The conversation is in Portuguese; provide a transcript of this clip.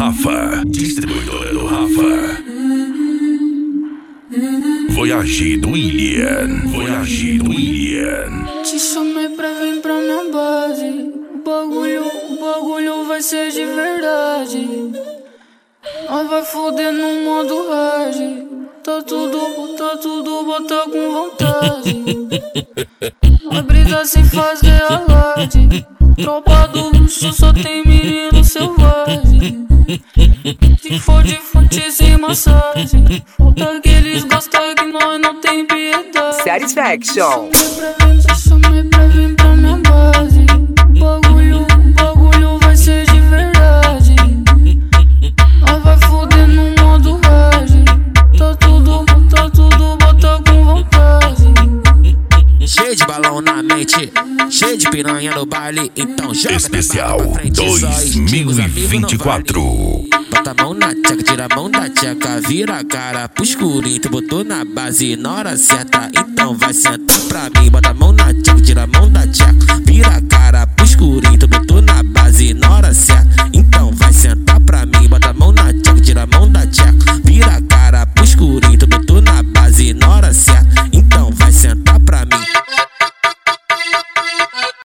Rafa, distribuidora do Rafa. Voyage do William. Te chamei pra vir pra minha base. O bagulho vai ser de verdade. Nós vai foder no modo hard. Tá tudo, bota com vontade. A brisa sem fazer alarde. Tropa do luxo só tem menino selvagem. Se for de fonte sem massagem, falta que eles gostam que nós não tem piedade. Satisfaction. Chamei pra vir pra minha base. O bagulho vai ser de verdade. Nós vai foder no modo hard. Tá tudo, bota com vontade. Cheio de balão na mente, cheio de piranha no baile, então joga Especial pra frente, 2024. Bota a mão na tcheca, tira a mão da tcheca, vira a cara pro escurinho, tu botou na base na hora certa, então vai sentar pra mim. Bota a mão na tcheca, tira